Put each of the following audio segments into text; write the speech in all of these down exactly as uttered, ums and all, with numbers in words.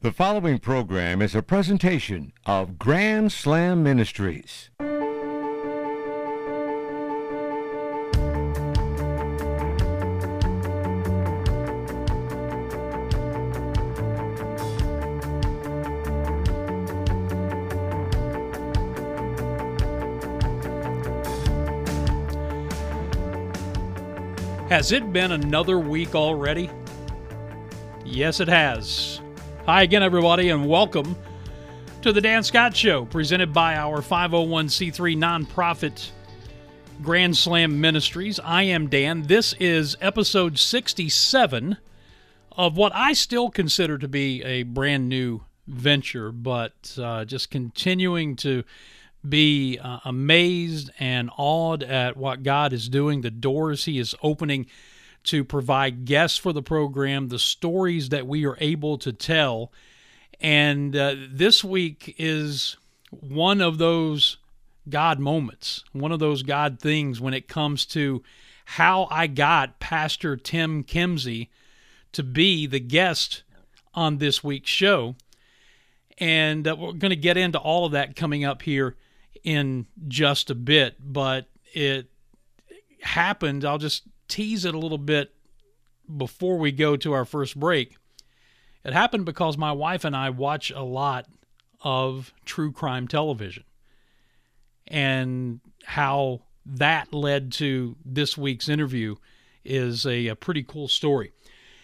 The following program is a presentation of Grand Slam Ministries. Has it been another week already? Yes, it has. Hi again, everybody, and welcome to the Dan Scott Show, presented by our five oh one c three nonprofit Grand Slam Ministries. I am Dan. This is episode sixty-seven of what I still consider to be a brand new venture, but uh, just continuing to be uh, amazed and awed at what God is doing, the doors He is opening to provide guests for the program, the stories that we are able to tell. And uh, this week is one of those God moments, one of those God things when it comes to how I got Pastor Tim Kimsey to be the guest on this week's show. And uh, we're going to get into all of that coming up here in just a bit, but it happened. I'll just tease it a little bit before we go to our first break. It happened because my wife and I watch a lot of true crime television, and how that led to this week's interview is a, a pretty cool story.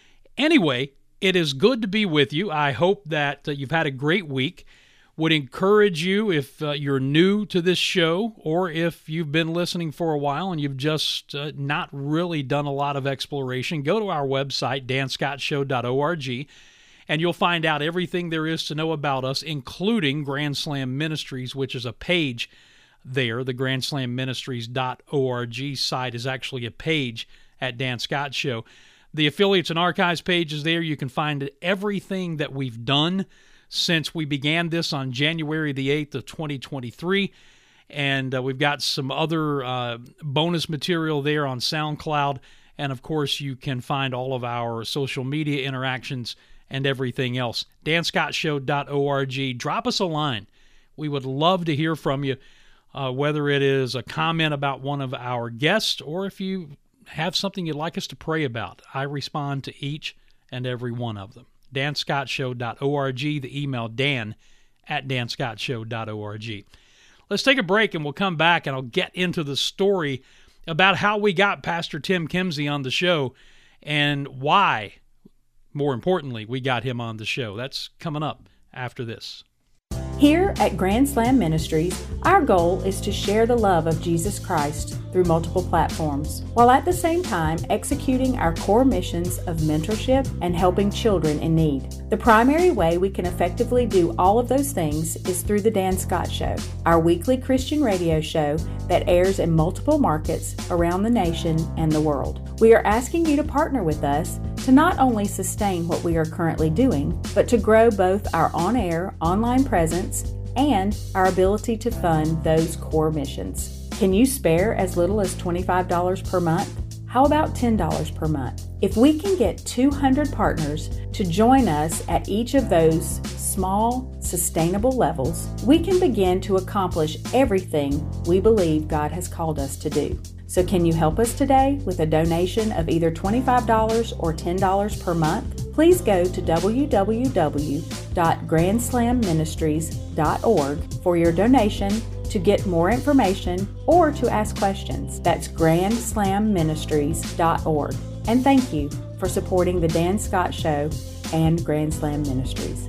Anyway, it is good to be with you. I hope that uh, you've had a great week. Would encourage you, if uh, you're new to this show, or if you've been listening for a while and you've just uh, not really done a lot of exploration, go to our website, dan scott show dot org, and you'll find out everything there is to know about us, including Grand Slam Ministries, which is a page there. The grand slam ministries dot org site is actually a page at Dan Scott Show. The affiliates and archives page is there. You can find everything that we've done since we began this on January the eighth of twenty twenty-three, and uh, we've got some other uh, bonus material there on SoundCloud, and of course you can find all of our social media interactions and everything else. dan scott show dot org. Drop us a line. We would love to hear from you, uh, whether it is a comment about one of our guests, or if you have something you'd like us to pray about. I respond to each and every one of them. dan scott show dot org, the email dan at dan scott show dot org. Let's take a break and we'll come back and I'll get into the story about how we got Pastor Tim Kimsey on the show and why, more importantly, we got him on the show. That's coming up after this. Here at Grand Slam Ministries, our goal is to share the love of Jesus Christ through multiple platforms, while at the same time executing our core missions of mentorship and helping children in need. The primary way we can effectively do all of those things is through the Dan Scott Show, our weekly Christian radio show that airs in multiple markets around the nation and the world. We are asking you to partner with us to not only sustain what we are currently doing, but to grow both our on-air, online presence and our ability to fund those core missions. Can you spare as little as twenty-five dollars per month? How about ten dollars per month? If we can get two hundred partners to join us at each of those small, sustainable levels, we can begin to accomplish everything we believe God has called us to do. So can you help us today with a donation of either twenty-five dollars or ten dollars per month? Please go to w w w dot grand slam ministries dot org for your donation, to get more information, or to ask questions. That's grand slam ministries dot org. And thank you for supporting the Dan Scott Show and Grand Slam Ministries.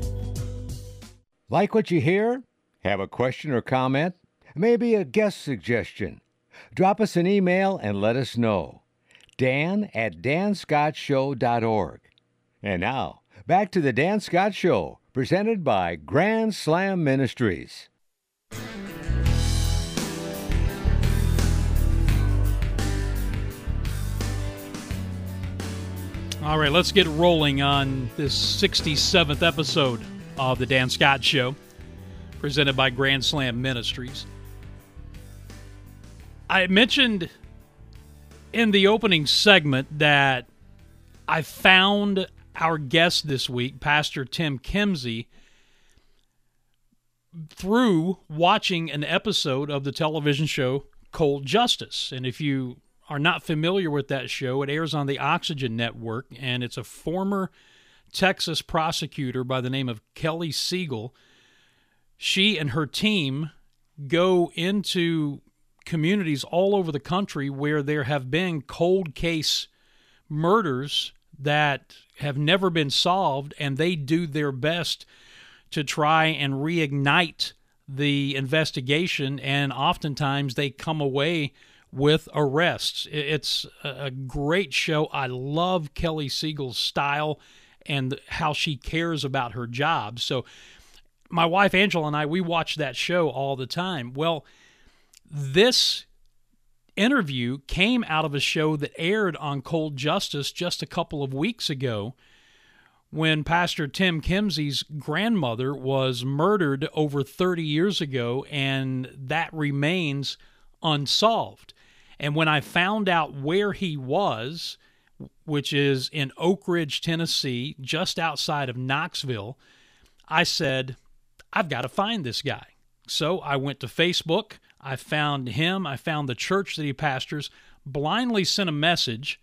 Like what you hear? Have a question or comment? Maybe a guest suggestion? Drop us an email and let us know. Dan at dan scott show dot org. And now, back to the Dan Scott Show, presented by Grand Slam Ministries. All right, let's get rolling on this sixty-seventh episode of the Dan Scott Show, presented by Grand Slam Ministries. I mentioned in the opening segment that I found our guest this week, Pastor Tim Kimsey, through watching an episode of the television show Cold Justice. And if you are not familiar with that show, it airs on the Oxygen Network, and it's a former Texas prosecutor by the name of Kelly Siegel. She and her team go into communities all over the country where there have been cold case murders that have never been solved, and they do their best to try and reignite the investigation, and oftentimes they come away with arrests. It's a great show. I love Kelly Siegel's style and how she cares about her job. So my wife Angela and I, we watch that show all the time. Well, this interview came out of a show that aired on Cold Justice just a couple of weeks ago, when Pastor Tim Kimsey's grandmother was murdered over thirty years ago, and that remains unsolved. And when I found out where he was, which is in Oak Ridge, Tennessee, just outside of Knoxville, I said, I've got to find this guy. So I went to Facebook, I found him, I found the church that he pastors, blindly sent a message,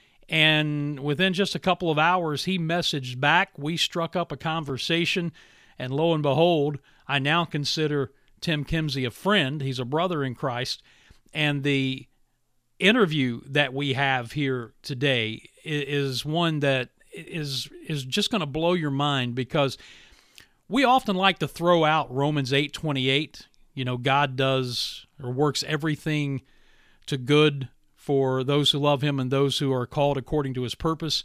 and within just a couple of hours, he messaged back. We struck up a conversation, and lo and behold, I now consider Tim Kimsey a friend. He's a brother in Christ, and the interview that we have here today is one that is is just going to blow your mind, because we often like to throw out Romans eight twenty-eight. You know, God does or works everything to good for those who love him and those who are called according to his purpose.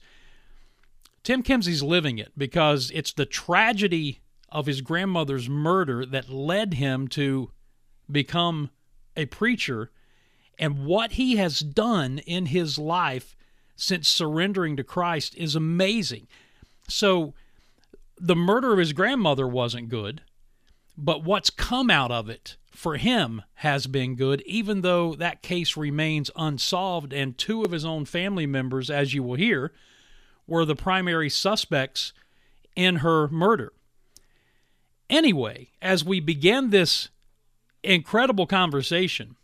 Tim Kimsey's living it, because it's the tragedy of his grandmother's murder that led him to become a preacher, and what he has done in his life since surrendering to Christ is amazing. So the murder of his grandmother wasn't good, but what's come out of it for him has been good, even though that case remains unsolved, and two of his own family members, as you will hear, were the primary suspects in her murder. Anyway, as we begin this incredible conversation,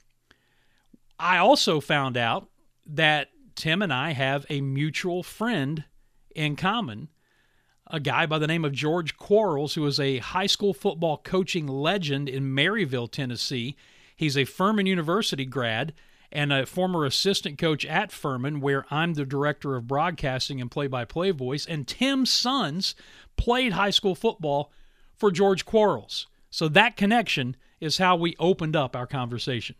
I also found out that Tim and I have a mutual friend in common, a guy by the name of George Quarles, who is a high school football coaching legend in Maryville, Tennessee. He's a Furman University grad and a former assistant coach at Furman, where I'm the director of broadcasting and play-by-play voice, and Tim's sons played high school football for George Quarles. So that connection is how we opened up our conversation.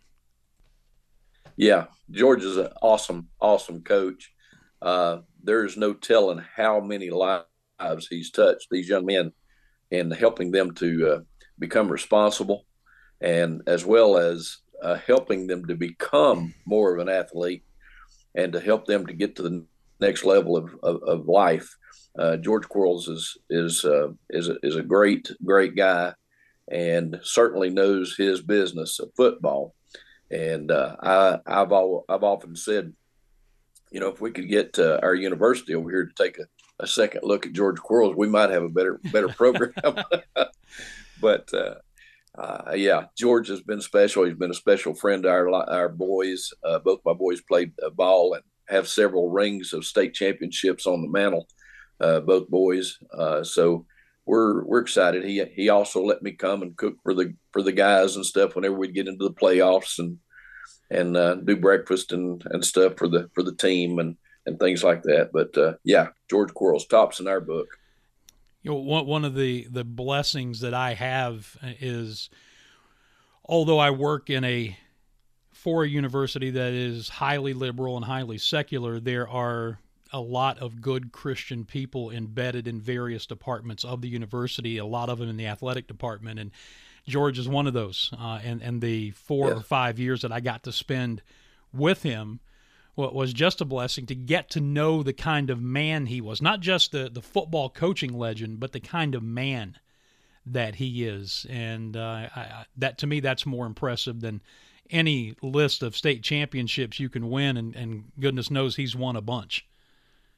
Yeah, George is an awesome, awesome coach. Uh, there's no telling how many lives he's touched these young men, and helping them to uh, become responsible, and as well as uh, helping them to become more of an athlete, and to help them to get to the next level of, of, of life. Uh, George Quarles is is uh, is a, is a great great guy, and certainly knows his business of football. And uh, I I've all, I've often said, you know, if we could get uh, our university over here to take a, a second look at George Quarles, we might have a better better program. But uh, uh, yeah, George has been special. He's been a special friend to our our boys. Uh, both my boys played ball and have several rings of state championships on the mantle. Uh, both boys. Uh, so we're we're excited. He he also let me come and cook for the for the guys and stuff whenever we'd get into the playoffs, and and uh, do breakfast and, and stuff for the for the team and, and things like that. But uh, yeah, George Quarles tops in our book. You know, one one of the, the blessings that I have is, although I work in a for a university that is highly liberal and highly secular, there are a lot of good Christian people embedded in various departments of the university, a lot of them in the athletic department. And George is one of those. Uh, and, and the four yeah. or five years that I got to spend with him well, was just a blessing to get to know the kind of man he was, not just the, the football coaching legend, but the kind of man that he is. And uh, I, that to me, that's more impressive than any list of state championships you can win. And, and goodness knows he's won a bunch.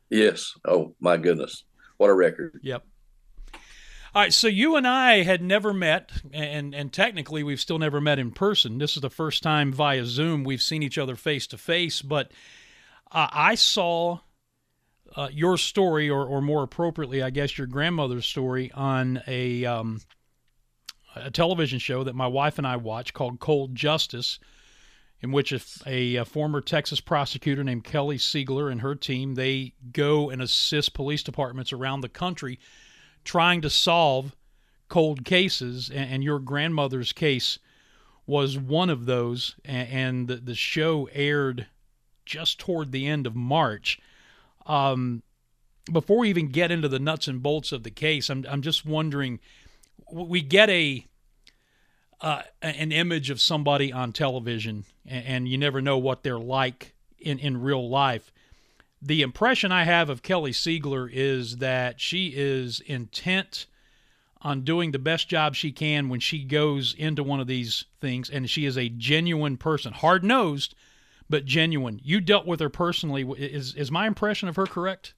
Yes. Oh my goodness, what a record! Yep. All right, so you and I had never met, and and technically we've still never met in person. This is the first time via Zoom we've seen each other face to face. But uh, I saw uh, your story, or or more appropriately, I guess your grandmother's story, on a um, a television show that my wife and I watch called Cold Justice, in which a, a, a former Texas prosecutor named Kelly Siegler and her team, they go and assist police departments around the country trying to solve cold cases, and, and your grandmother's case was one of those, and, and the, the show aired just toward the end of March. Um, before we even get into the nuts and bolts of the case, I'm, I'm just wondering, we get a uh, an image of somebody on television, and, and you never know what they're like in, in real life. The impression I have of Kelly Siegler is that she is intent on doing the best job she can when she goes into one of these things, and she is a genuine person, hard-nosed, but genuine. You dealt with her personally. Is is my impression of her correct?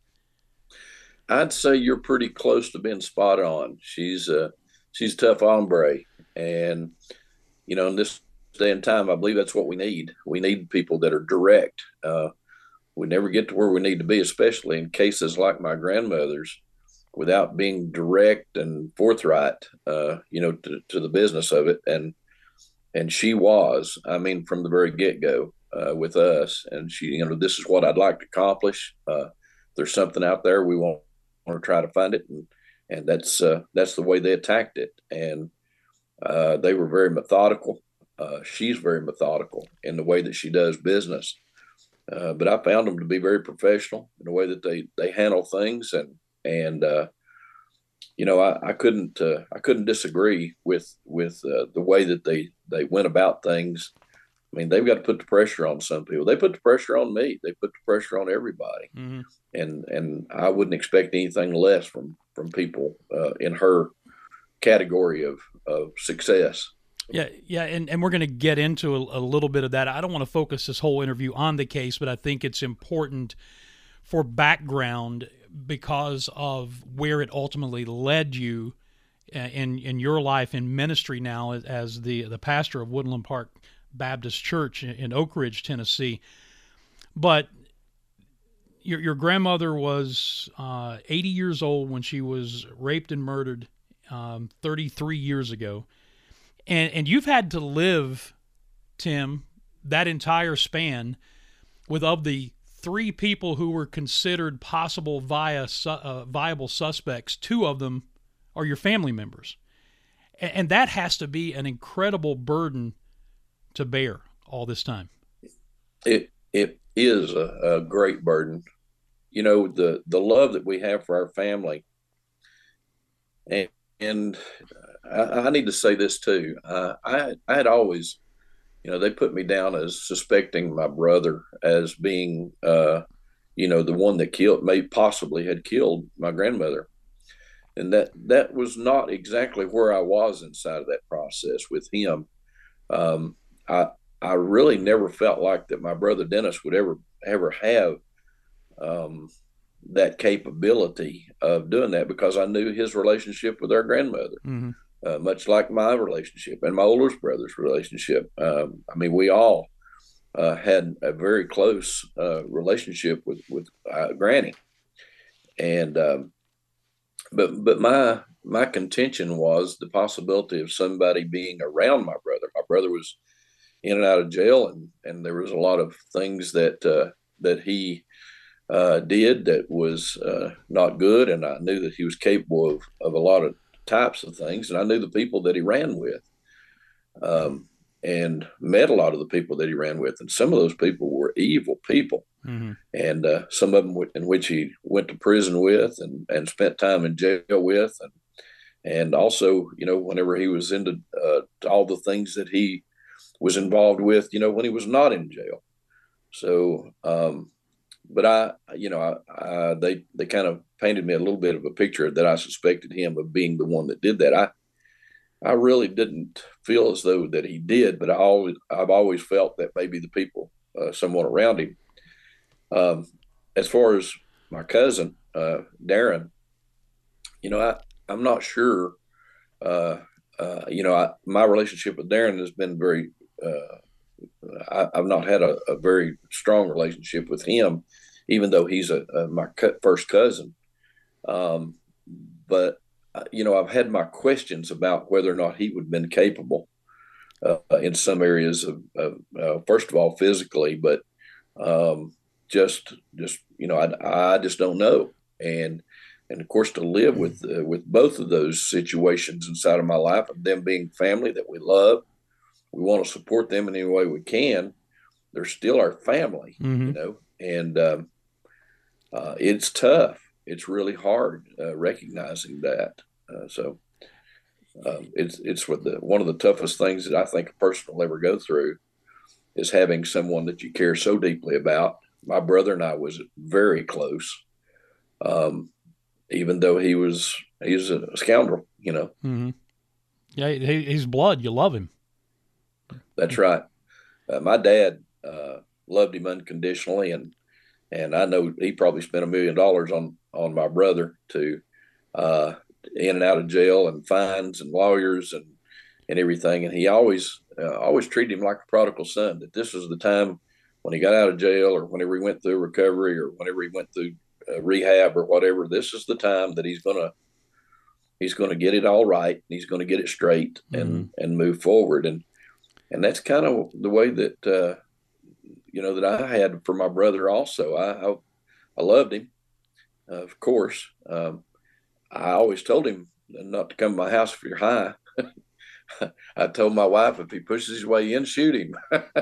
I'd say you're pretty close to being spot on. She's a she's a tough hombre, and you know, in this day and time, I believe that's what we need. We need people that are direct. Uh, we never get to where we need to be, especially in cases like my grandmother's, without being direct and forthright, uh, you know, to, to the business of it. And and she was, I mean, from the very get-go uh, with us. And she, you know, this is what I'd like to accomplish. Uh, there's something out there, we want, want to try to find it. And and that's uh, that's the way they attacked it. And uh, they were very methodical. Uh, she's very methodical in the way that she does business. Uh, but I found them to be very professional in the way that they, they handle things. And, and, uh, you know, I, I couldn't, uh, I couldn't disagree with, with, uh, the way that they, they went about things. I mean, they've got to put the pressure on some people. They put the pressure on me. They put the pressure on everybody. Mm-hmm. And, and I wouldn't expect anything less from, from people, uh, in her category of, of success. Yeah, yeah, and, and we're going to get into a, a little bit of that. I don't want to focus this whole interview on the case, but I think it's important for background because of where it ultimately led you in in your life in ministry now as the, the pastor of Woodland Park Baptist Church in Oak Ridge, Tennessee. But your your grandmother was uh, eighty years old when she was raped and murdered um, thirty-three years ago. And and you've had to live, Tim, that entire span with, of the three people who were considered possible via uh, viable suspects, two of them are your family members. And, and that has to be an incredible burden to bear all this time. It it is a, a great burden. You know, the, the love that we have for our family. And, and I, I need to say this too. Uh, I, I had always, you know, they put me down as suspecting my brother as being, uh, you know, the one that killed, may possibly had killed my grandmother. And that, that was not exactly where I was inside of that process with him. Um, I, I really never felt like that my brother Dennis would ever, ever have, um, that capability of doing that, because I knew his relationship with our grandmother, mm-hmm. uh, much like my relationship and my oldest brother's relationship. Um, I mean, we all uh, had a very close uh, relationship with with uh, Granny, and um, but but my my contention was the possibility of somebody being around my brother. My brother was in and out of jail, and and there was a lot of things that uh, that he Uh, did that was uh, not good, and I knew that he was capable of, of a lot of types of things, and I knew the people that he ran with, um, and met a lot of the people that he ran with, and some of those people were evil people, mm-hmm. and uh, some of them w- in which he went to prison with and, and spent time in jail with, and and also, you know, whenever he was into uh, all the things that he was involved with, you know, when he was not in jail. So, um, But I, you know, I, I, they they kind of painted me a little bit of a picture that I suspected him of being the one that did that. I I really didn't feel as though that he did, but I always I've always felt that maybe the people uh, somewhat around him. Um, as far as my cousin, uh, Darren, you know, I, I'm not sure, uh, uh, you know, I, my relationship with Darren has been very, uh, I, I've not had a, a very strong relationship with him, even though he's a, a my first cousin. Um, but, uh, you know, I've had my questions about whether or not he would have been capable uh, in some areas of, of uh, first of all, physically, but um, just, just, you know, I, I just don't know. And, and of course, to live with, uh, with both of those situations inside of my life, of them being family that we love, we want to support them in any way we can. They're still our family, mm-hmm. you know, and um, uh, it's tough. It's really hard uh, recognizing that. Uh, so um, it's it's what the one of the toughest things that I think a person will ever go through is having someone that you care so deeply about. My brother and I was very close, um, even though he was he's a scoundrel, you know. Mm-hmm. Yeah, he, he's blood. You love him. That's right. Uh, my dad uh, loved him unconditionally, and and I know he probably spent a million dollars on on my brother to uh, in and out of jail and fines and lawyers and and everything. And he always uh, always treated him like a prodigal son. That this was the time when he got out of jail, or whenever he went through recovery, or whenever he went through uh, rehab or whatever. This is the time that he's gonna he's gonna get it all right. And he's gonna get it straight and mm-hmm. and move forward. And And that's kind of the way that, uh, you know, that I had for my brother also. I I, I loved him, uh, of course. Um, I always told him not to come to my house if you're high. I told my wife if he pushes his way in, shoot him.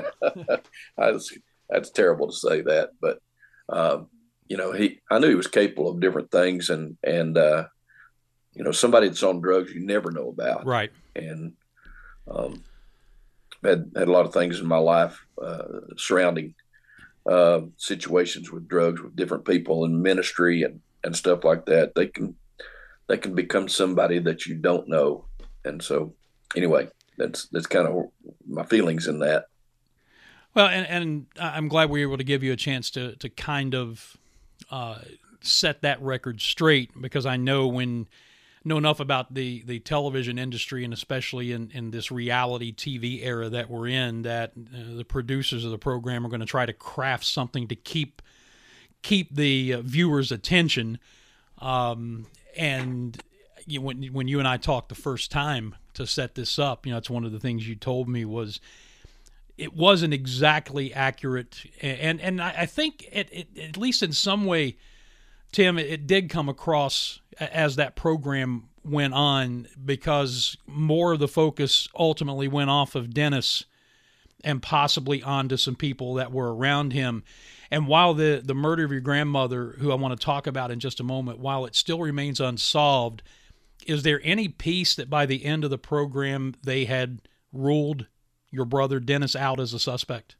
I was, that's terrible to say that. But, um, you know, he I knew he was capable of different things. And, and uh, you know, somebody that's on drugs you never know about. Right. And, um Had, had a lot of things in my life uh, surrounding uh, situations with drugs, with different people in ministry and, and stuff like that. They can they can become somebody that you don't know. And so, anyway, that's that's kind of my feelings in that. Well, and, and I'm glad we were able to give you a chance to to kind of uh, set that record straight, because I know when. know enough about the, the television industry, and especially in, in this reality T V era that we're in, that uh, the producers of the program are going to try to craft something to keep keep the uh, viewers' attention. Um, and you, when when you and I talked the first time to set this up, you know, it's one of the things you told me was it wasn't exactly accurate, and and I, I think it, it at least in some way, Tim, it, it did come across as that program went on, because more of the focus ultimately went off of Dennis and possibly onto some people that were around him. And while the, the murder of your grandmother, who I want to talk about in just a moment, while it still remains unsolved, is there any piece that by the end of the program they had ruled your brother Dennis out as a suspect?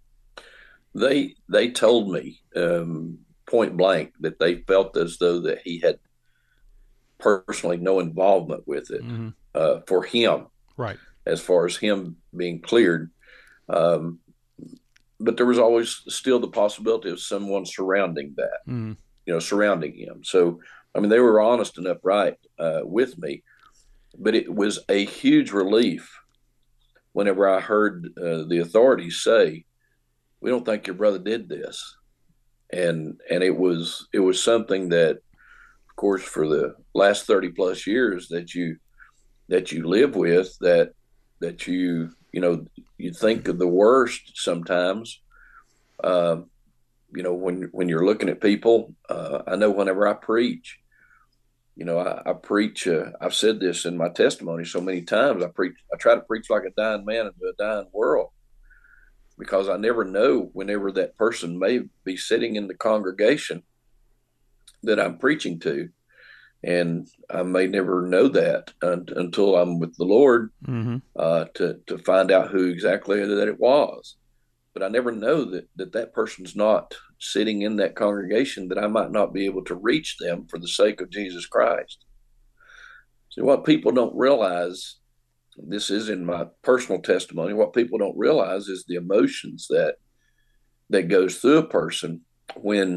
They they told me um, point blank that they felt as though that he had personally no involvement with it mm-hmm. uh, for him, right? As far as him being cleared, um, but there was always still the possibility of someone surrounding that, mm-hmm. you know, surrounding him. So, I mean, they were honest and upright uh, with me, but it was a huge relief whenever I heard uh, the authorities say, "We don't think your brother did this," and and it was it was something that, of course, for the last thirty plus years that you that you live with, that that you you know you think of the worst sometimes. Uh, you know, when when you're looking at people, uh, I know whenever I preach, you know, I, I preach. Uh, I've said this in my testimony so many times. I preach. I try to preach like a dying man into a dying world, because I never know whenever that person may be sitting in the congregation that I'm preaching to, and I may never know that un- until I'm with the Lord mm-hmm. uh, to to find out who exactly that it was. But I never know that, that that person's not sitting in that congregation, that I might not be able to reach them for the sake of Jesus Christ. So what people don't realize, this is in my personal testimony, what people don't realize is the emotions that that goes through a person when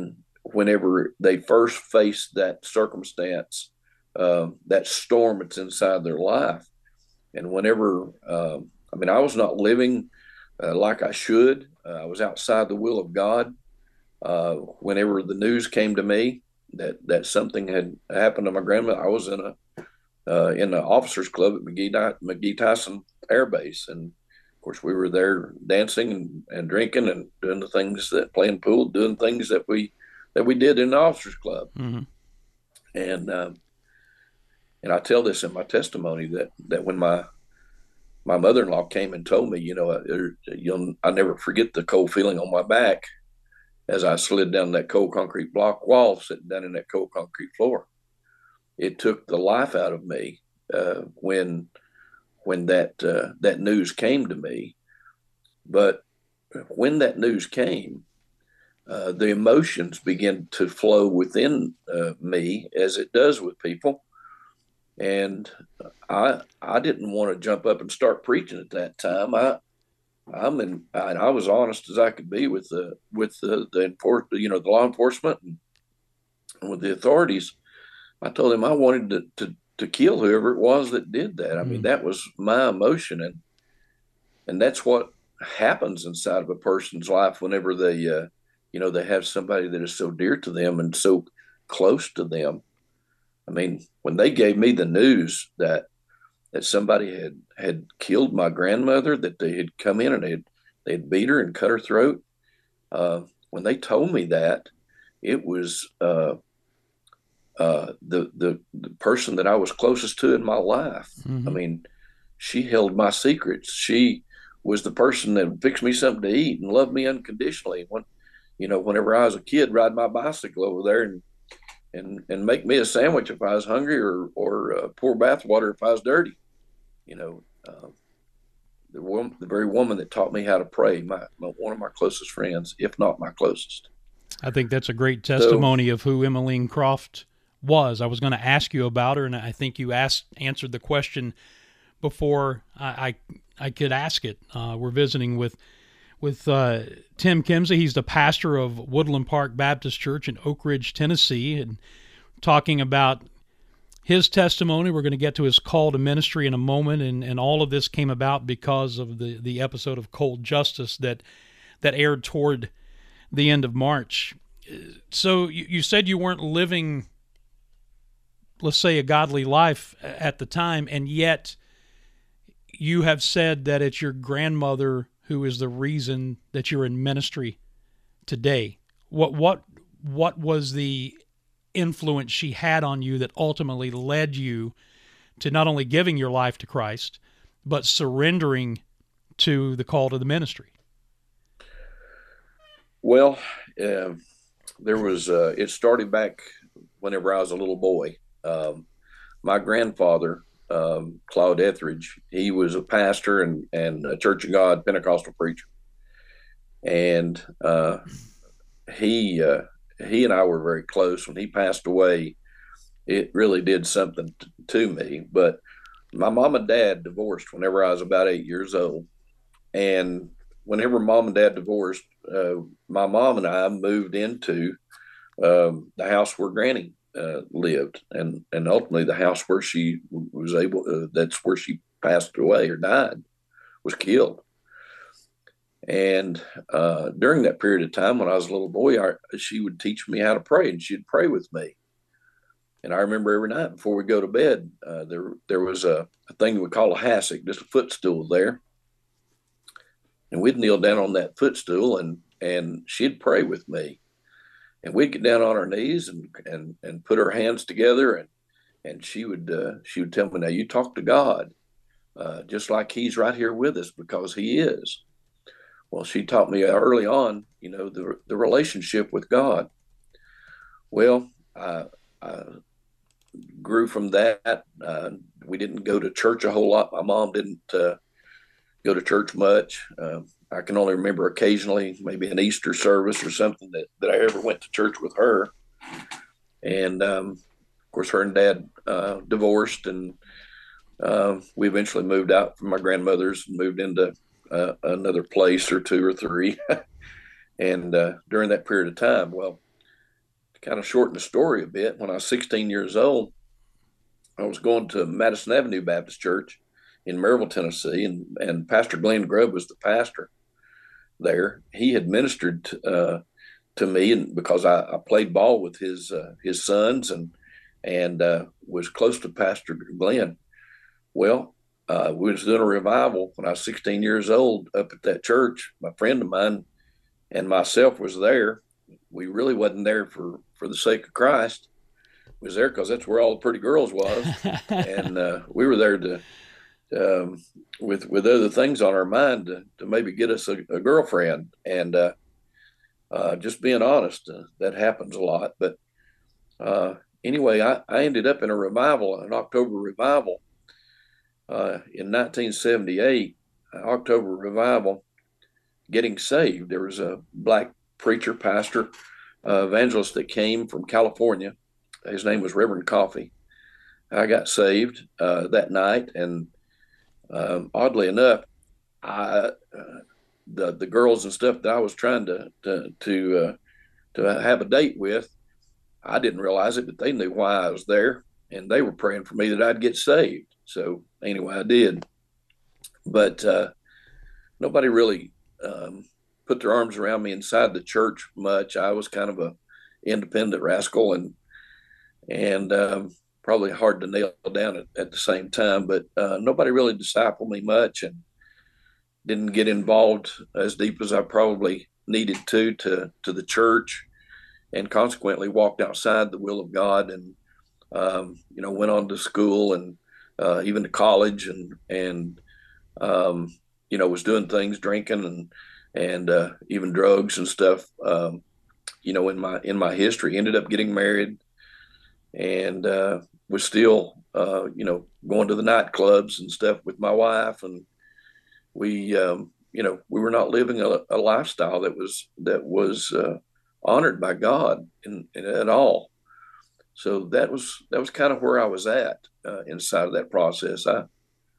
whenever they first face that circumstance, uh, that storm that's inside their life. And whenever, uh, I mean, I was not living uh, like I should. Uh, I was outside the will of God. Uh, whenever the news came to me that, that something had happened to my grandmother, I was in a uh, in the officers club at McGee, McGee Tyson Air Base. And of course we were there dancing and, and drinking and doing the things that playing pool, doing things that we, that we did in the officers club. Mm-hmm. And, um, and I tell this in my testimony that, that when my, my mother-in-law came and told me, you know, you'll, I'll never forget the cold feeling on my back as I slid down that cold concrete block wall, sitting down in that cold concrete floor. It took the life out of me uh, when when that uh, that news came to me. But when that news came, uh, the emotions began to flow within uh, me, as it does with people. And I I didn't want to jump up and start preaching at that time. I I'm in, I, I was honest as I could be with the with the the enfor- you know the law enforcement and, and with the authorities. I told him I wanted to, to, to kill whoever it was that did that. I mean, that was my emotion. And, and that's what happens inside of a person's life whenever they, uh, you know, they have somebody that is so dear to them and so close to them. I mean, when they gave me the news that, that somebody had, had killed my grandmother, that they had come in and they had, they had beat her and cut her throat. Uh, when they told me that, it was, uh, Uh, the, the the person that I was closest to in my life. Mm-hmm. I mean, she held my secrets. She was the person that would fix me something to eat and loved me unconditionally. When, you know, whenever I was a kid, ride my bicycle over there and and and make me a sandwich if I was hungry, or or uh, pour bath water if I was dirty. You know, uh, the woman, the very woman that taught me how to pray, my, my one of my closest friends, if not my closest. I think that's a great testimony so, of who Emmeline Croft was. I was going to ask you about her, and I think you asked answered the question before I I, I could ask it. Uh, we're visiting with with uh, Tim Kimsey. He's the pastor of Woodland Park Baptist Church in Oak Ridge, Tennessee, and talking about his testimony. We're going to get to his call to ministry in a moment, and, and all of this came about because of the, the episode of Cold Justice that that aired toward the end of March. So you, you said you weren't living, let's say, a godly life at the time, and yet you have said that it's your grandmother who is the reason that you're in ministry today. What what what was the influence she had on you that ultimately led you to not only giving your life to Christ, but surrendering to the call to the ministry? Well, uh, there was, uh, it started back whenever I was a little boy. Um, my grandfather, um, Claude Etheridge, he was a pastor and, and a Church of God Pentecostal preacher. And uh, he, uh, he and I were very close. When he passed away, it really did something t- to me. But my mom and dad divorced whenever I was about eight years old. And whenever mom and dad divorced, uh, my mom and I moved into um, the house where Granny uh, lived, and and ultimately the house where she was able, uh, that's where she passed away or died, was killed. And uh, during that period of time when I was a little boy, I, she would teach me how to pray, and she'd pray with me. And I remember every night before we go to bed, uh, there there was a, a thing we call a hassock, just a footstool there. And we'd kneel down on that footstool, and, and she'd pray with me. And we'd get down on our knees and, and, and put our hands together, and, and she would uh, she would tell me, now you talk to God, uh, just like he's right here with us, because he is. Well, she taught me early on, you know, the the relationship with God. Well, I, I grew from that. Uh, we didn't go to church a whole lot. My mom didn't uh, go to church much. Uh, I can only remember occasionally, maybe an Easter service or something, that, that I ever went to church with her. And um, of course, her and Dad uh, divorced, and uh, we eventually moved out from my grandmother's and moved into uh, another place or two or three. And uh, during that period of time, well, kind of shorten the story a bit, when I was sixteen years old, I was going to Madison Avenue Baptist Church in Maryville, Tennessee, and, and Pastor Glenn Grubb was the pastor there. He had ministered uh, to me, and because I, I played ball with his uh, his sons and and uh, was close to Pastor Glenn. Well, uh, we was doing a revival when I was sixteen years old up at that church. My friend of mine and myself was there. We really wasn't there for, for the sake of Christ. We was there because that's where all the pretty girls was, and uh, we were there to um, with with other things on our mind to, to maybe get us a, a girlfriend. And uh, uh, just being honest, uh, that happens a lot. But uh, anyway, I, I ended up in a revival, an October revival uh, in nineteen seventy-eight, October revival, getting saved. There was a black preacher, pastor, uh, evangelist that came from California. His name was Reverend Coffey. I got saved uh, that night, and um, oddly enough, I, uh, the the girls and stuff that I was trying to to to, uh, to have a date with, I didn't realize it, but they knew why I was there, and they were praying for me that I'd get saved. So anyway, I did, but uh, nobody really um, put their arms around me inside the church much. I was kind of a independent rascal, and and um, probably hard to nail down at, at the same time. But uh, nobody really discipled me much, and didn't get involved as deep as I probably needed to to to the church, and consequently walked outside the will of God, and um, you know, went on to school and uh, even to college, and and um, you know, was doing things, drinking and and uh, even drugs and stuff. Um, you know, in my in my history, ended up getting married, and uh, was still uh, you know, going to the nightclubs and stuff with my wife, and we um, you know, we were not living a, a lifestyle that was that was uh, honored by God in, in, at all. So that was that was kind of where I was at uh, inside of that process. I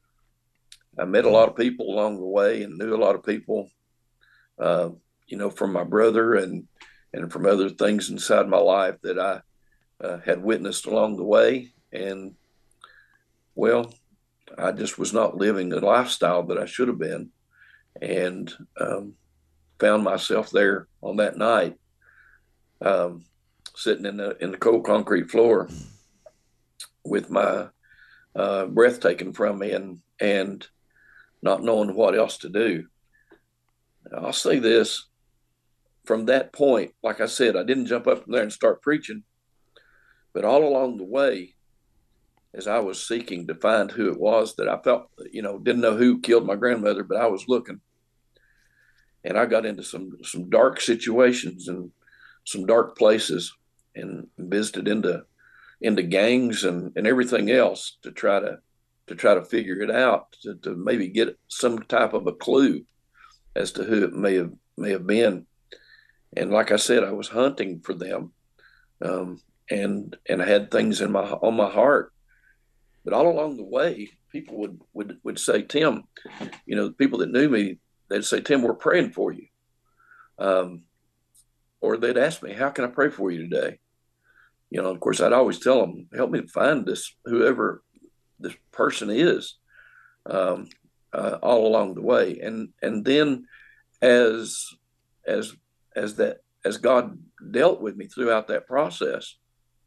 I met a lot of people along the way, and knew a lot of people, uh, you know, from my brother and and from other things inside my life that I uh, had witnessed along the way. And well, I just was not living the lifestyle that I should have been, and um, found myself there on that night, um, sitting in the in the cold concrete floor with my uh, breath taken from me, and and not knowing what else to do. I'll say this, from that point, like I said, I didn't jump up there and start preaching, but all along the way, as I was seeking to find who it was that I felt, you know, didn't know who killed my grandmother, but I was looking, and I got into some some dark situations and some dark places, and visited into into gangs and, and everything else to try to to try to figure it out, to, to maybe get some type of a clue as to who it may have may have been. And like I said, I was hunting for them, um, and and I had things in my on my heart. But all along the way, people would would would say, Tim, you know, the people that knew me, they'd say, Tim, we're praying for you. Um, or they'd ask me, how can I pray for you today? You know, of course, I'd always tell them, help me find this, whoever this person is, um, uh, all along the way. And and then as as as that as God dealt with me throughout that process,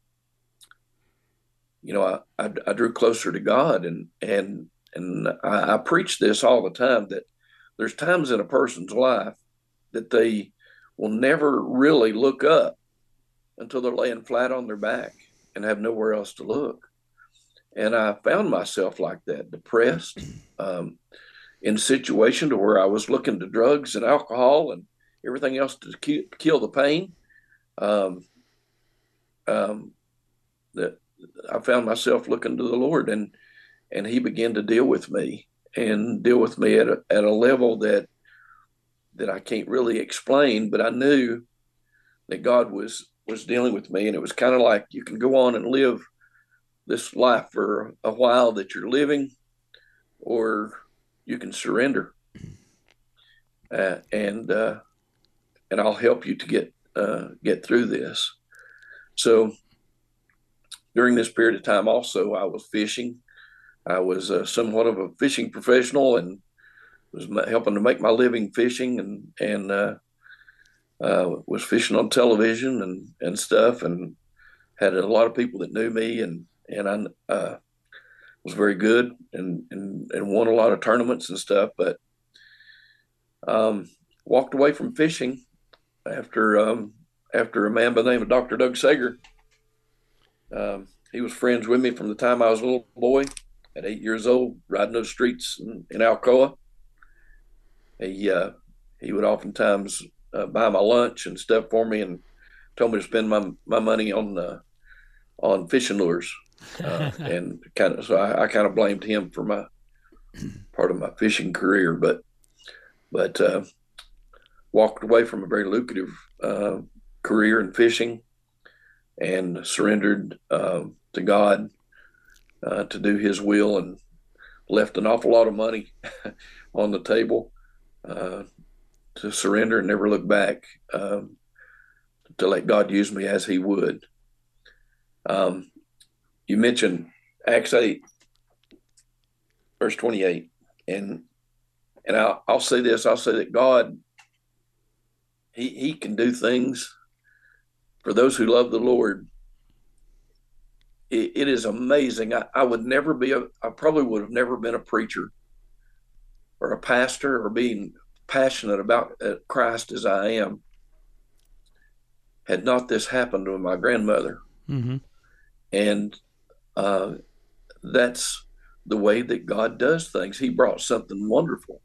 you know, I, I, I drew closer to God, and and and I, I preach this all the time, that there's times in a person's life that they will never really look up until they're laying flat on their back and have nowhere else to look. And I found myself like that, depressed, um, in a situation to where I was looking to drugs and alcohol and everything else to ki- kill the pain. Um, um, that I found myself looking to the Lord, and and He began to deal with me and deal with me at a at a level that that I can't really explain, but I knew that God was was dealing with me, and it was kind of like, you can go on and live this life for a while that you're living, or you can surrender, uh, and uh, and I'll help you to get uh, get through this. So during this period of time also, I was fishing. I was uh, somewhat of a fishing professional and was helping to make my living fishing, and, and uh, uh, was fishing on television and, and stuff, and had a lot of people that knew me, and, and I uh, was very good and, and, and won a lot of tournaments and stuff, but um, walked away from fishing after um, after a man by the name of Doctor Doug Sager. Um, he was friends with me from the time I was a little boy, at eight years old, riding those streets in, in Alcoa. He uh, he would oftentimes uh, buy my lunch and stuff for me, and told me to spend my my money on uh, on fishing lures, uh, and kind of so I, I kind of blamed him for my part of my fishing career, but but uh, walked away from a very lucrative uh, career in fishing, and surrendered uh, to God uh, to do His will, and left an awful lot of money on the table uh, to surrender and never look back, um, to let God use me as He would. Um, you mentioned Acts eight, verse twenty-eight, and and I'll, I'll say this: I'll say that God, He He can do things for those who love the Lord. It, it is amazing. I, I would never be a. I probably would have never been a preacher or a pastor or being passionate about Christ as I am had not this happened with my grandmother. Mm-hmm. And uh, that's the way that God does things. He brought something wonderful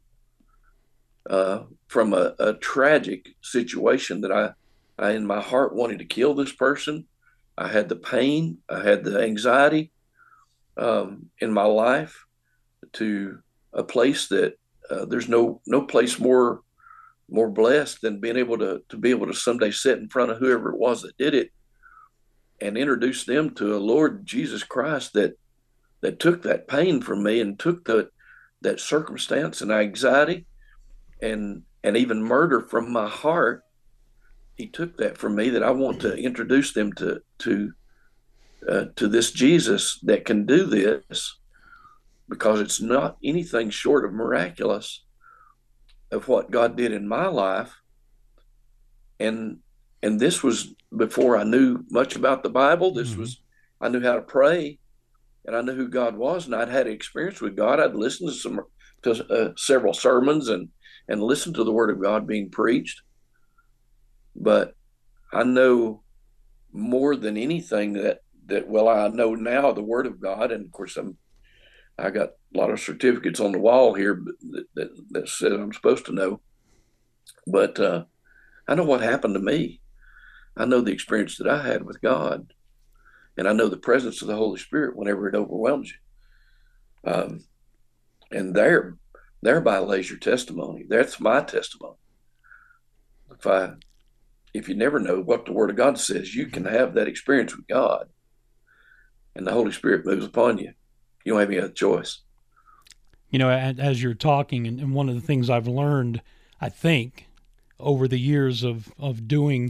uh, from a, a tragic situation that I, I, in my heart, wanted to kill this person. I had the pain, I had the anxiety um, in my life, to a place that uh, there's no no place more more blessed than being able to to be able to someday sit in front of whoever it was that did it and introduce them to a Lord Jesus Christ that that took that pain from me and took the that circumstance and anxiety and and even murder from my heart. He took that from me, that I want to introduce them to to uh, to this Jesus that can do this, because it's not anything short of miraculous of what God did in my life. And and this was before I knew much about the Bible. This mm-hmm. was, I knew how to pray, and I knew who God was, and I'd had experience with God. I'd listened to some to uh, several sermons and and listened to the Word of God being preached. But I know more than anything that that well, I know now the Word of God, and of course I'm I got a lot of certificates on the wall here that that, that said I'm supposed to know. But uh, I know what happened to me. I know the experience that I had with God, and I know the presence of the Holy Spirit whenever it overwhelms you. Um, and there, thereby lays your testimony. That's my testimony. If I, if you never know what the Word of God says, you can have that experience with God, and the Holy Spirit moves upon you. You don't have any other choice. You know, as you're talking, and one of the things I've learned, I think, over the years of, of doing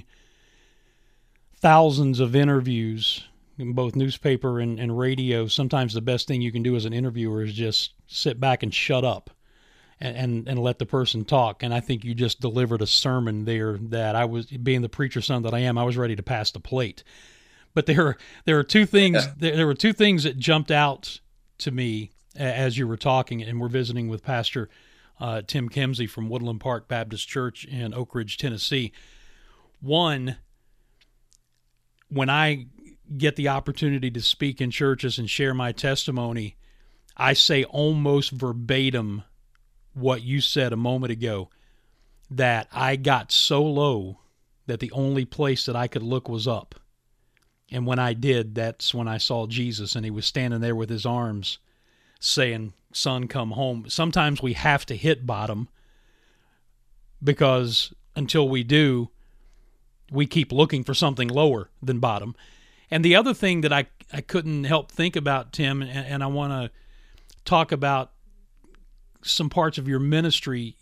thousands of interviews in both newspaper and, and radio, sometimes the best thing you can do as an interviewer is just sit back and shut up and, and, and let the person talk. And I think you just delivered a sermon there that I was, being the preacher son that I am, I was ready to pass the plate. But there are, there are two things, yeah. there, there were two things that jumped out to me as you were talking, and we're visiting with Pastor uh, Tim Kemsey from Woodland Park Baptist Church in Oak Ridge, Tennessee. One, when I get the opportunity to speak in churches and share my testimony, I say almost verbatim what you said a moment ago, that I got so low that the only place that I could look was up. And when I did, that's when I saw Jesus, and he was standing there with his arms saying, "Son, come home." Sometimes we have to hit bottom, because until we do, we keep looking for something lower than bottom. And the other thing that I, I couldn't help think about, Tim, and, and I want to talk about some parts of your ministry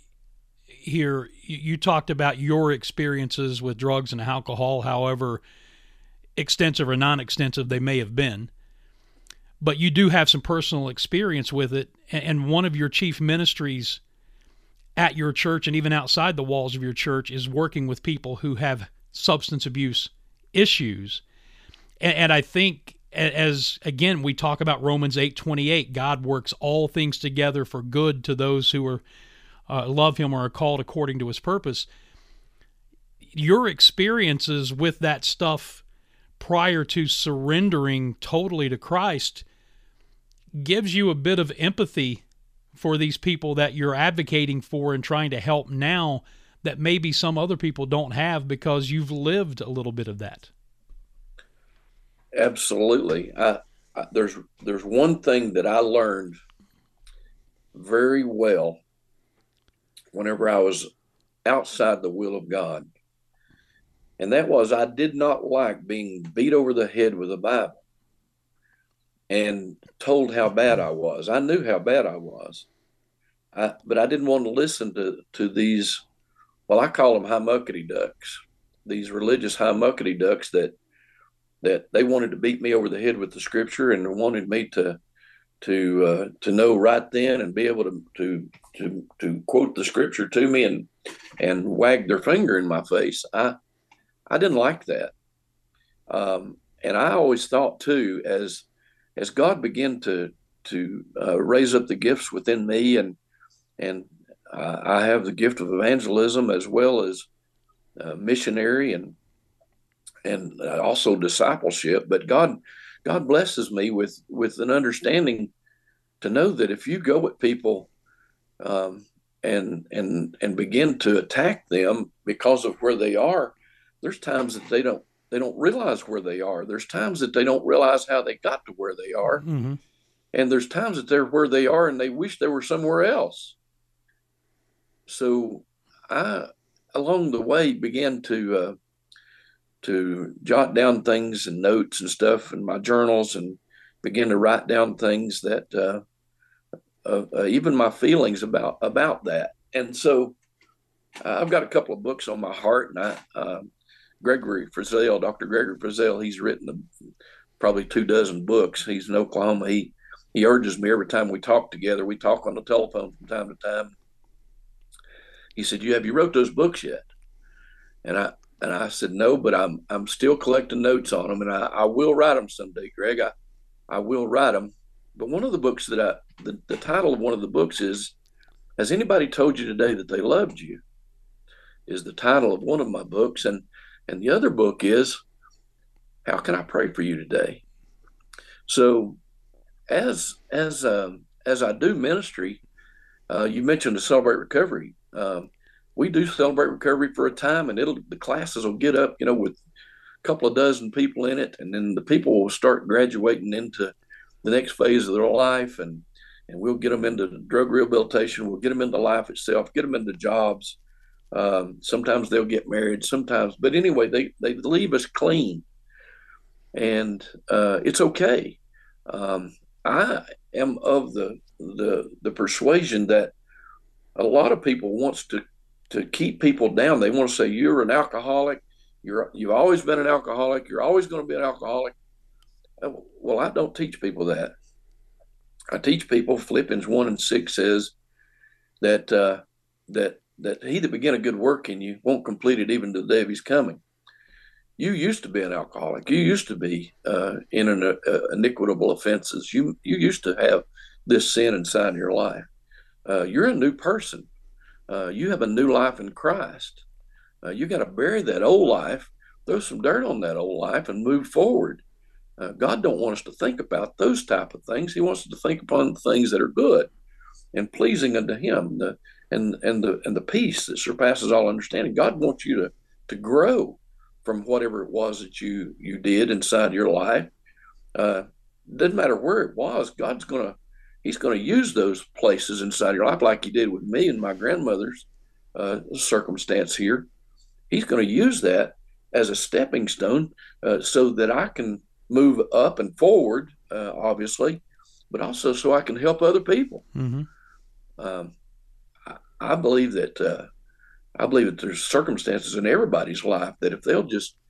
here. You, you talked about your experiences with drugs and alcohol. However, extensive or non-extensive they may have been, but you do have some personal experience with it. And one of your chief ministries at your church and even outside the walls of your church is working with people who have substance abuse issues. And, and I think, as again, we talk about Romans eight twenty-eight, God works all things together for good to those who are uh, love him or are called according to his purpose. Your experiences with that stuff prior to surrendering totally to Christ gives you a bit of empathy for these people that you're advocating for and trying to help now that maybe some other people don't have because you've lived a little bit of that. Absolutely. I, I, there's there's one thing that I learned very well whenever I was outside the will of God, and that was I did not like being beat over the head with a Bible and told how bad I was. I knew how bad I was, I, but I didn't want to listen to, to these, well, I call them high-muckety ducks, these religious high-muckety ducks that that they wanted to beat me over the head with the scripture and wanted me to to uh, to know right then and be able to, to to to quote the scripture to me and and wag their finger in my face. I I didn't like that, um, and I always thought too, as as God began to to uh, raise up the gifts within me, and and uh, I have the gift of evangelism as well as uh, missionary and and also discipleship. But God, God blesses me with, with an understanding to know that if you go at people um, and and and begin to attack them because of where they are, there's times that they don't they don't realize where they are. There's times that they don't realize how they got to where they are, mm-hmm. and there's times that they're where they are and they wish they were somewhere else. So I, along the way, began to uh, to jot down things and notes and stuff in my journals and begin to write down things that uh, uh, uh, even my feelings about about that. And so uh, I've got a couple of books on my heart, and I, uh, Gregory Frizzell, Doctor Gregory Frizzell, he's written a, probably two dozen books. He's in Oklahoma. He he urges me every time we talk together. We talk on the telephone from time to time. He said, "You have you wrote those books yet?" And I and I said, "No, but I'm I'm still collecting notes on them, and I, I will write them someday, Greg. I I will write them." But one of the books that I the, the title of one of the books is "Has Anybody Told You Today That They Loved You?" is the title of one of my books, and and the other book is "How Can I Pray for You Today?" So as as um, as I do ministry, uh, you mentioned to Celebrate Recovery. Um, we do Celebrate Recovery for a time, and it'll the classes will get up, you know, with a couple of dozen people in it, and then the people will start graduating into the next phase of their life, and and we'll get them into drug rehabilitation, we'll get them into life itself, get them into jobs. Um, sometimes they'll get married, sometimes, but anyway, they they leave us clean, and uh, it's okay. Um, I am of the the the persuasion that a lot of people wants to to keep people down. They want to say you're an alcoholic, you're you've always been an alcoholic, you're always going to be an alcoholic. Well, I don't teach people that. I teach people Philippians one and six says that uh, that that he that began a good work in you won't complete it even to the day of his coming. You used to be an alcoholic. You used to be uh, in an uh, iniquitable offenses. You you used to have this sin inside your life. Uh, you're a new person. Uh, you have a new life in Christ. Uh, you got to bury that old life, throw some dirt on that old life, and move forward. Uh, God don't want us to think about those type of things. He wants us to think upon the things that are good and pleasing unto Him, the, and and the and the peace that surpasses all understanding. God wants you to to grow from whatever it was that you you did inside your life. Uh, doesn't matter where it was. God's gonna He's going to use those places inside your life, like He did with me and my grandmother's uh, circumstance here. He's going to use that as a stepping stone uh, so that I can move up and forward, uh, obviously, but also so I can help other people. Mm-hmm. Um, I, I believe that uh, I believe that there's circumstances in everybody's life that if they'll just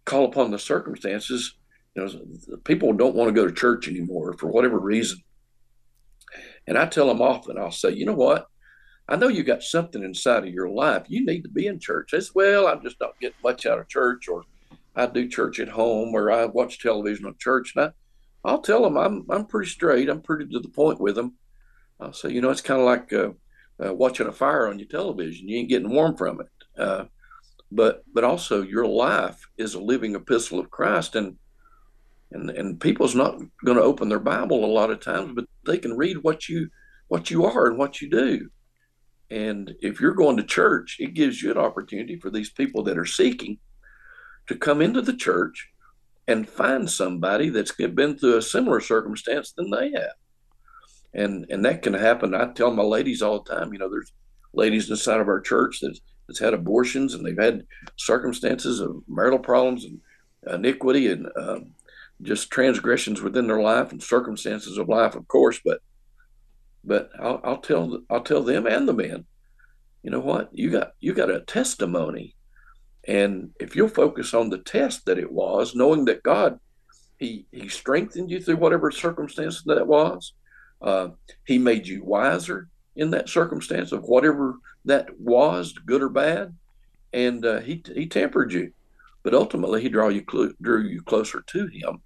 call upon the circumstances. You know, people don't want to go to church anymore for whatever reason. And I tell them often, I'll say, you know what? I know you got something inside of your life. You need to be in church. As well, I'm just not getting much out of church, or I do church at home, or I watch television on church. And I, I'll tell them I'm I'm pretty straight. I'm pretty to the point with them. I'll say, you know, it's kind of like uh, uh, watching a fire on your television. You ain't getting warm from it. Uh, but but also your life is a living epistle of Christ, and and and people's not going to open their Bible a lot of times, but they can read what you what you are and what you do. And if you're going to church, it gives you an opportunity for these people that are seeking to come into the church and find somebody that's been through a similar circumstance than they have. And and that can happen. I tell my ladies all the time, you know, there's ladies inside of our church that's, that's had abortions, and they've had circumstances of marital problems and iniquity and um, just transgressions within their life and circumstances of life, of course. But but I'll, I'll tell I'll tell them and the men, you know what, you got you got a testimony, and if you'll focus on the test that it was, knowing that God, he he strengthened you through whatever circumstance that was. Uh, he made you wiser in that circumstance of whatever that was, good or bad, and uh, he he tempered you, but ultimately he drew you cl- drew you closer to him,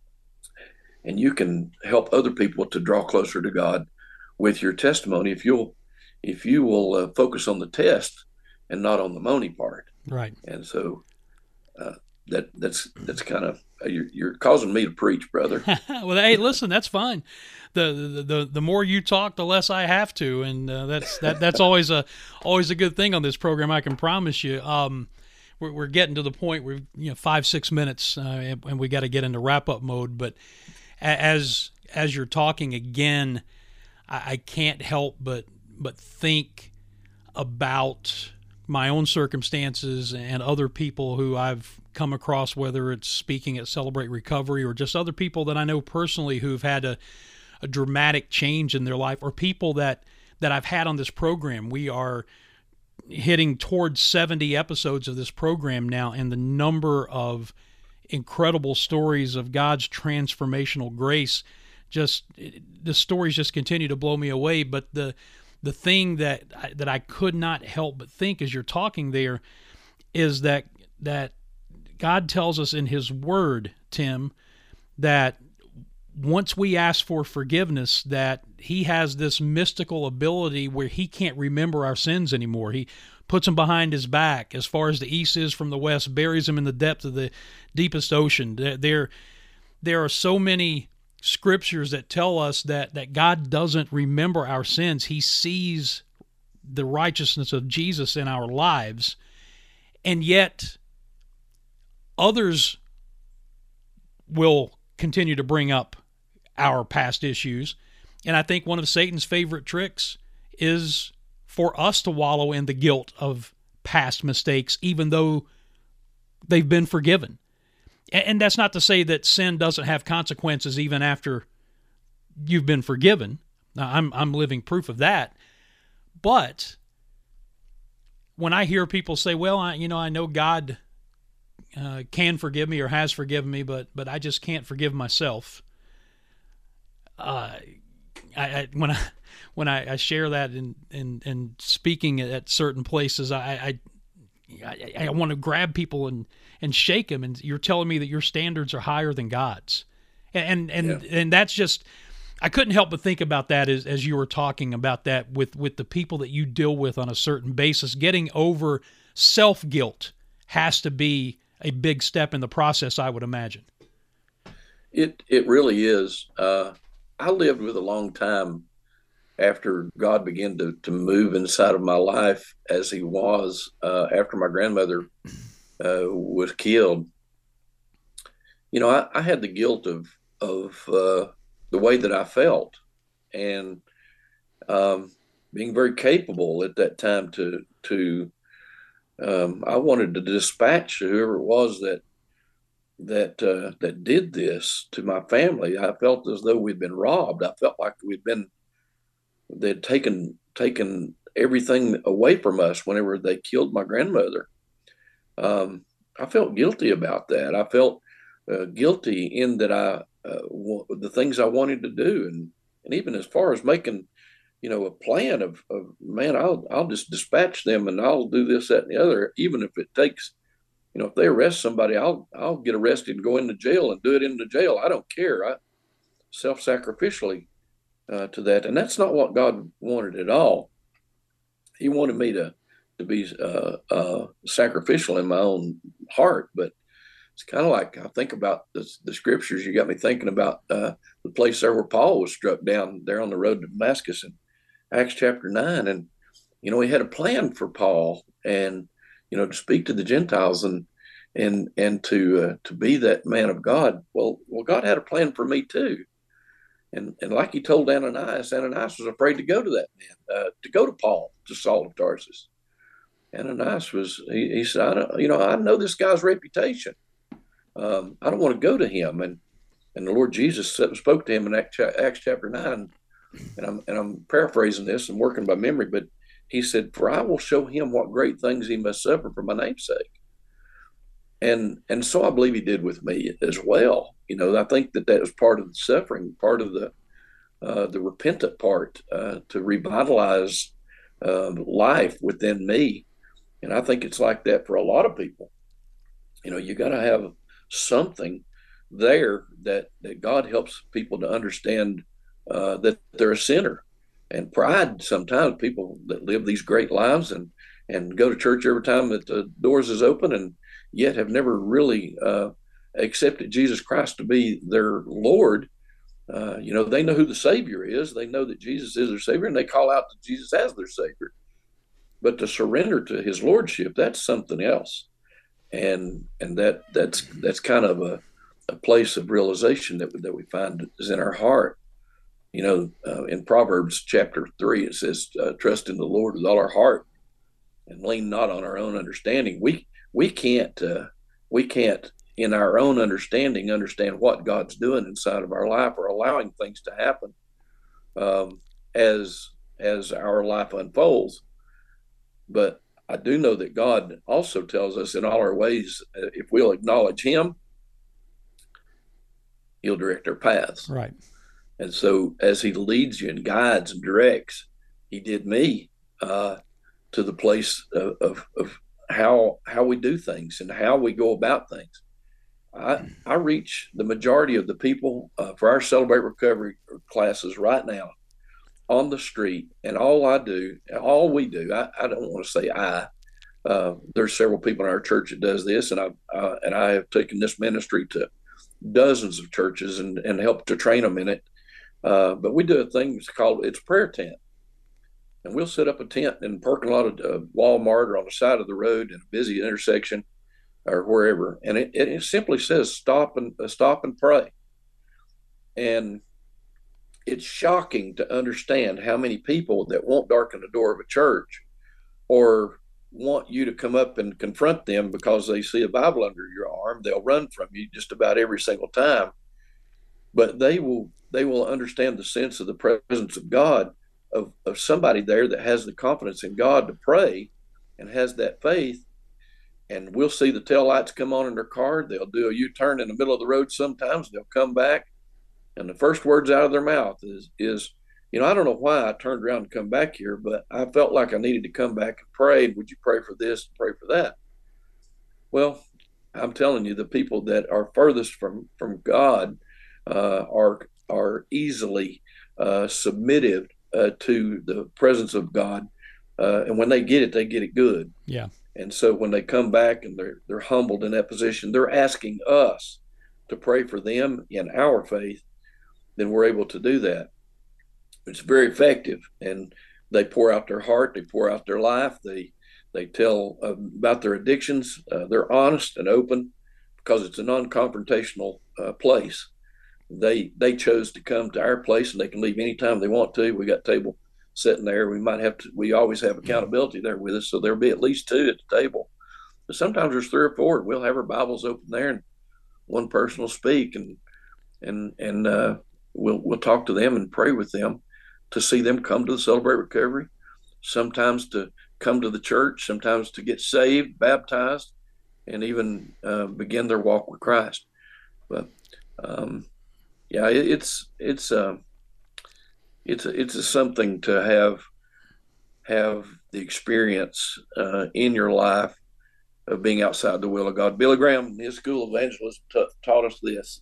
and you can help other people to draw closer to God with your testimony if you'll if you will uh, focus on the test and not on the money part. Right. And so uh, that that's that's kind of uh, you're, you're causing me to preach, brother. Well, hey, listen, that's fine. The, the the the more you talk, the less I have to, and uh, that's that that's always a always a good thing on this program. I can promise you. Um, we're we're getting to the point where, you know, five six minutes, uh, and, and we got to get into wrap up mode. But as as you're talking again, I, I can't help but but think about my own circumstances and other people who I've come across, whether it's speaking at Celebrate Recovery or just other people that I know personally who've had a a dramatic change in their life, or people that, that I've had on this program. We are hitting towards seventy episodes of this program now, and the number of incredible stories of God's transformational grace, just the stories just continue to blow me away. But the the thing that I, that I could not help but think as you're talking there is that that God tells us in His Word, Tim, that once we ask for forgiveness, that He has this mystical ability where He can't remember our sins anymore. He puts them behind His back, as far as the east is from the west, buries them in the depth of the deepest ocean. There, there are so many scriptures that tell us that, that God doesn't remember our sins. He sees the righteousness of Jesus in our lives, and yet others will continue to bring up our past issues. And I think one of Satan's favorite tricks is for us to wallow in the guilt of past mistakes, even though they've been forgiven. And that's not to say that sin doesn't have consequences even after you've been forgiven. I'm I'm living proof of that. But when I hear people say, well, I, you know, I know God uh, can forgive me or has forgiven me, but but I just can't forgive myself. Uh, I, I when I when I, I share that in, in, in speaking at certain places, I I, I, I want to grab people and, and shake them. And you're telling me that your standards are higher than God's, and and and, Yeah. and that's just, I couldn't help but think about that as as you were talking about that with with the people that you deal with on a certain basis. Getting over self-guilt has to be a big step in the process, I would imagine. It it really is. Uh, I lived with a long time after God began to, to move inside of my life as He was uh, after my grandmother uh, was killed. You know, I, I had the guilt of of uh, the way that I felt, and um, being very capable at that time to to um, I wanted to dispatch whoever it was that that uh, that did this to my family. I felt as though we'd been robbed. I felt like we'd been they'd taken taken everything away from us whenever they killed my grandmother. Um, I felt guilty about that. I felt uh, guilty in that I uh, w- the things I wanted to do, and and even as far as making, you know, a plan of, of man, I'll I'll just dispatch them and I'll do this, that, and the other, even if it takes, you know, if they arrest somebody, I'll I'll get arrested and go into jail and do it in the jail. I don't care. I self-sacrificially uh, to that, and that's not what God wanted at all. He wanted me to to be uh, uh, sacrificial in my own heart, but it's kind of like I think about the, the scriptures. You got me thinking about uh, the place there where Paul was struck down there on the road to Damascus in Acts chapter nine, and you know he had a plan for Paul, and you know to speak to the Gentiles and and and to uh, to be that man of God. Well, well, God had a plan for me too, and and like he told Ananias, Ananias was afraid to go to that man, uh, to go to Paul, to Saul of Tarsus. Ananias was he, he said, I don't, you know, I know this guy's reputation. Um, I don't want to go to him. And and the Lord Jesus spoke to him in Acts chapter nine, and I'm and I'm paraphrasing this and working by memory, but he said, "For I will show him what great things he must suffer for my name's sake." And and so I believe he did with me as well. You know, I think that that was part of the suffering, part of the uh, the repentant part uh, to revitalize uh, life within me. And I think it's like that for a lot of people. You know, you got to have something there that that God helps people to understand uh, that they're a sinner. And pride, sometimes people that live these great lives and and go to church every time that the doors is open, and yet have never really uh, accepted Jesus Christ to be their Lord. Uh, you know, they know who the Savior is. They know that Jesus is their Savior, and they call out to Jesus as their Savior. But to surrender to His Lordship, that's something else. And and that that's that's kind of a, a place of realization that that we find is in our heart. You know, uh, in Proverbs chapter three, it says, uh, "Trust in the Lord with all our heart, and lean not on our own understanding." We we can't uh, we can't in our own understanding understand what God's doing inside of our life or allowing things to happen um, as as our life unfolds. But I do know that God also tells us in all our ways, uh, if we'll acknowledge Him, He'll direct our paths. Right. And so as He leads you and guides and directs, He did me uh, to the place of, of, of how how we do things and how we go about things. I, I reach the majority of the people uh, for our Celebrate Recovery classes right now on the street, and all I do, all we do, I, I don't want to say I, uh, there's several people in our church that does this, and I uh, and I have taken this ministry to dozens of churches and, and helped to train them in it. Uh, but we do a thing it's called, it's prayer tent. And we'll set up a tent in the parking lot of uh, Walmart or on the side of the road in a busy intersection or wherever. And it, it simply says, stop and uh, stop and pray. And it's shocking to understand how many people that won't darken the door of a church or want you to come up and confront them because they see a Bible under your arm. They'll run from you just about every single time. But they will they will understand the sense of the presence of God, of, of somebody there that has the confidence in God to pray and has that faith. And we'll see the tail lights come on in their car. They'll do a U-turn in the middle of the road sometimes. They'll come back. And the first words out of their mouth is, is, you know, I don't know why I turned around and come back here, but I felt like I needed to come back and pray. Would you pray for this and pray for that? Well, I'm telling you, the people that are furthest from, from God uh, are are easily uh, submitted uh, to the presence of God. Uh, and when they get it, they get it good. Yeah. And so when they come back and they're they're humbled in that position, they're asking us to pray for them in our faith, then we're able to do that. It's very effective, and they pour out their heart, they pour out their life, they they tell uh, about their addictions. Uh, they're honest and open because it's a non-confrontational uh, place. They they chose to come to our place, and they can leave anytime they want to. We got a table sitting there. We might have to. We always have accountability there with us, so there'll be at least two at the table. But sometimes there's three or four. We'll have our Bibles open there, and one person will speak, and and and uh, we'll we'll talk to them and pray with them to see them come to the Celebrate Recovery. Sometimes to come to the church. Sometimes to get saved, baptized, and even uh, begin their walk with Christ. But um, yeah, it, it's it's uh, it's a, it's a something to have have the experience uh, in your life of being outside the will of God. Billy Graham, in his school of evangelism, t- taught us this.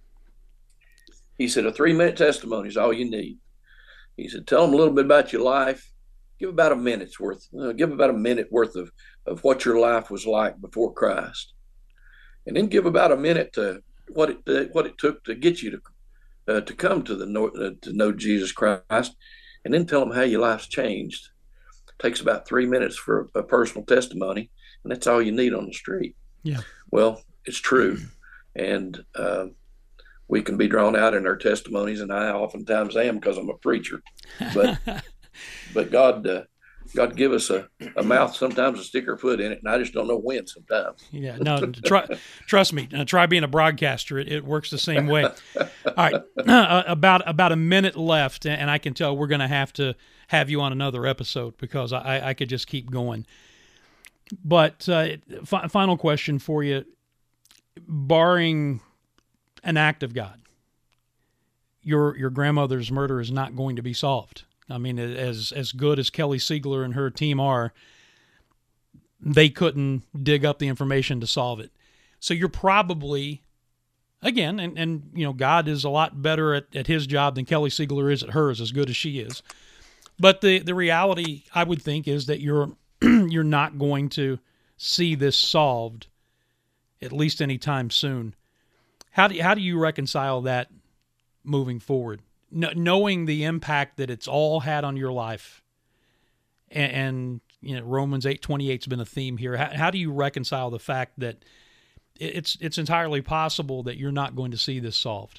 He said, a three-minute testimony is all you need. He said, tell them a little bit about your life. Give about a minute's worth. Uh, give about a minute worth of, of what your life was like before Christ. And then give about a minute to what it uh, what it took to get you to uh, to come to the uh, to know Jesus Christ. And then tell them how your life's changed. It takes about three minutes for a personal testimony, and that's all you need on the street. Yeah. Well, it's true. And uh, we can be drawn out in our testimonies, and I oftentimes am because I'm a preacher. But but God uh, God give us a, a mouth sometimes to stick our foot in it, and I just don't know when sometimes. Yeah, no, try, trust me. Uh, try being a broadcaster; it, it works the same way. All right, uh, about about a minute left, and I can tell we're going to have to have you on another episode because I, I could just keep going. But uh, f- final question for you: barring an act of God, your your grandmother's murder is not going to be solved. I mean, as as good as Kelly Siegler and her team are, they couldn't dig up the information to solve it. So you're probably, again, and, and you know, God is a lot better at, at his job than Kelly Siegler is at hers, as good as she is. But the, the reality, I would think, is that you're you're not going to see this solved, at least anytime soon. How do you, how do you reconcile that moving forward? No, knowing the impact that it's all had on your life, and, and you know Romans eight twenty-eight has been a theme here. How, how do you reconcile the fact that it's it's entirely possible that you're not going to see this solved?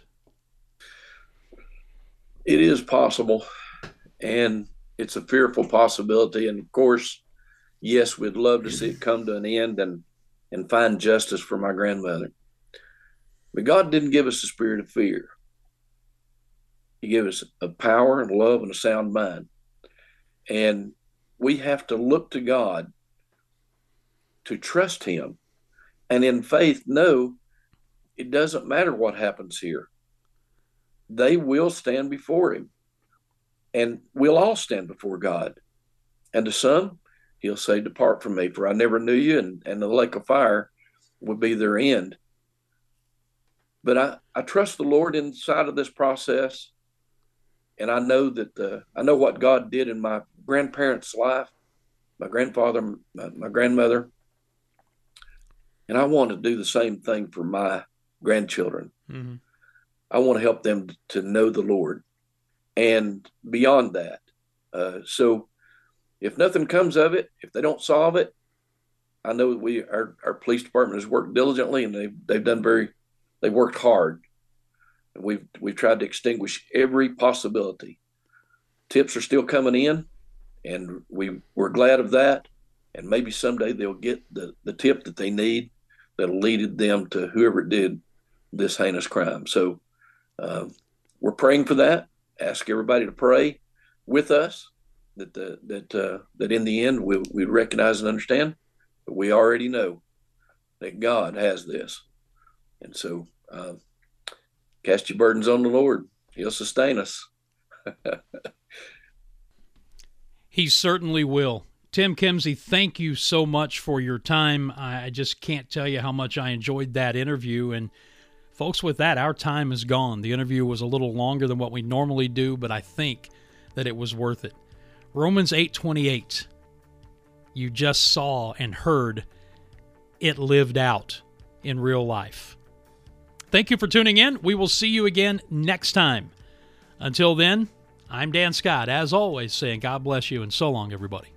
It is possible, and it's a fearful possibility. And of course, yes, we'd love to see it come to an end and and find justice for my grandmother. But God didn't give us a spirit of fear. He gave us a power and love and a sound mind. And we have to look to God to trust him. And in faith, know it doesn't matter what happens here. They will stand before him. And we'll all stand before God. And to some, he'll say, depart from me, for I never knew you. And, and the lake of fire will be their end. But I, I trust the Lord inside of this process. And I know that uh, I know what God did in my grandparents' life, my grandfather, my, my grandmother, and I want to do the same thing for my grandchildren. Mm-hmm. I want to help them to know the Lord, and beyond that. Uh, so, if nothing comes of it, if they don't solve it, I know we our our police department has worked diligently, and they've they've done very, they've worked hard. We've we've tried to extinguish every possibility. Tips are still coming in, and we we're glad of that. And maybe someday they'll get the, the tip that they need that'll lead them to whoever did this heinous crime. So uh, we're praying for that. Ask everybody to pray with us that the, that uh, that in the end we we recognize and understand. But we already know that God has this, and so. Uh, Cast your burdens on the Lord. He'll sustain us. He certainly will. Tim Kimsey, thank you so much for your time. I just can't tell you how much I enjoyed that interview. And folks, with that, our time is gone. The interview was a little longer than what we normally do, but I think that it was worth it. Romans eight twenty-eight, you just saw and heard it lived out in real life. Thank you for tuning in. We will see you again next time. Until then, I'm Dan Scott, as always, saying God bless you and so long, everybody.